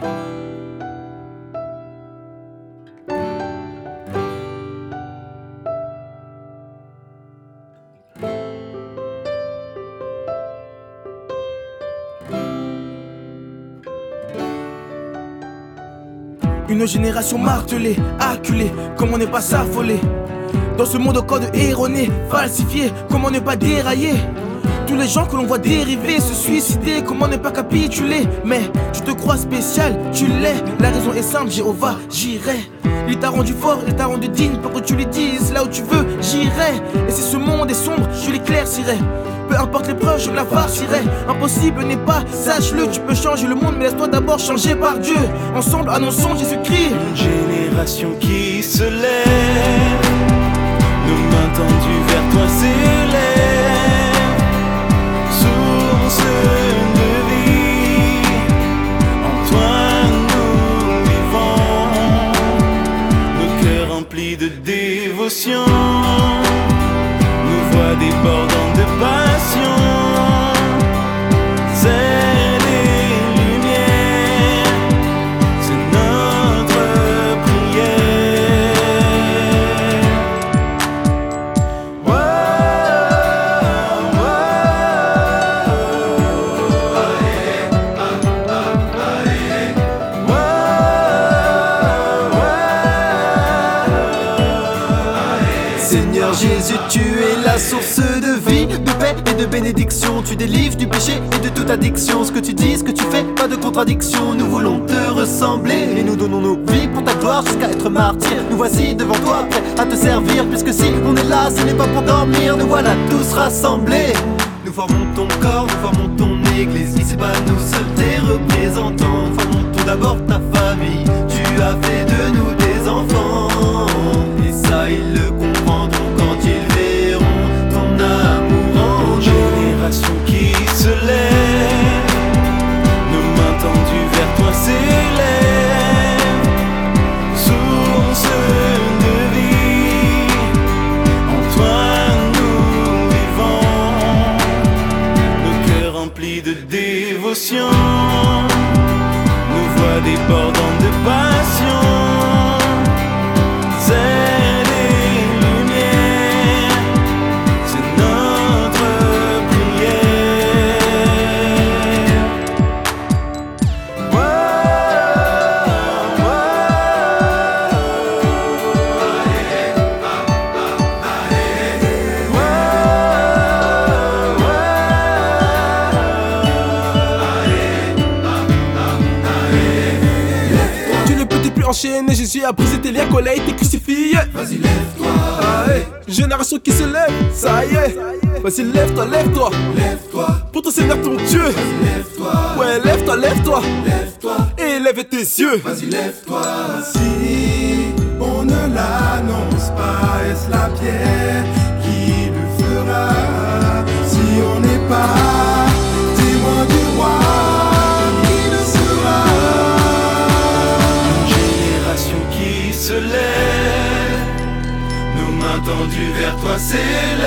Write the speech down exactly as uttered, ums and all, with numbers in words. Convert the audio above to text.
Une génération martelée, acculée, comment ne pas s'affoler? Dans ce monde au code erroné, falsifié, comment ne pas dérailler? Tous les gens que l'on voit dériver, se suicider, comment ne pas capituler? Mais tu te crois spécial, tu l'es, la raison est simple, Jéhovah, j'irai. Il t'a rendu fort, il t'a rendu digne pour que tu lui dises là où tu veux, j'irai. Et si ce monde est sombre, je l'éclaircirai. Peu importe l'épreuve, je me la farcirai. Impossible n'est pas, sache-le, tu peux changer le monde, mais laisse-toi d'abord changer par Dieu. Ensemble, annonçons Jésus-Christ. Une génération qui se lève, nos mains tendues vers toi s'élèvent, source de vie, en toi nous vivons, nos cœurs remplis de dévotion, nos voix débordant de passion, c'est les lumières, c'est notre prière. Wow, wow, aïe, aïe, wow, wow, Seigneur Jésus, tu es la source de vie, de paix et de bénédiction. Tu délivres du péché et de toute addiction. Ce que tu dis, ce que tu fais, pas de contradiction. Nous voulons te ressembler et nous donnons nos vies pour ta gloire jusqu'à être martyrs. Nous voici devant toi, prêts à te servir. Puisque si on est là, ce n'est pas pour dormir. Nous voilà tous rassemblés. Nous formons ton corps, nous formons ton église. Ici pas nous seuls tes représentants. Nous formons tout d'abord ta famille. Tu as fait de nous des enfants. Et ça ils le comprendront quand ils verront ton amour en une génération qui se lève, nos mains tendues vers toi s'élèvent, source de vie, en toi nous vivons, nos cœurs remplis de dévotion, nos voix débordant de passion, c'est les lumières, c'est notre prière. Wow, wow, aïe, aïe, wow, wow, aïe. Tu ne peux plus enchaîner, Jésus a brisé tes liens, qu'on a été crucifié. Vas-y lève-toi, Aïe, génération qui se lève, ça y est. Vas-y, lève-toi, lève-toi. lève-toi, Pour ton Seigneur ton Dieu. lève-toi, Ouais, lève-toi, lève-toi. lève-toi, Et lève tes yeux. vas-y lève-toi. Si on ne l'annonce pas, est-ce la pierre qui le fera? Si on n'est pas témoin du roi, qui le sera? Une génération qui se lève, nos mains tendues vers toi s'élèvent,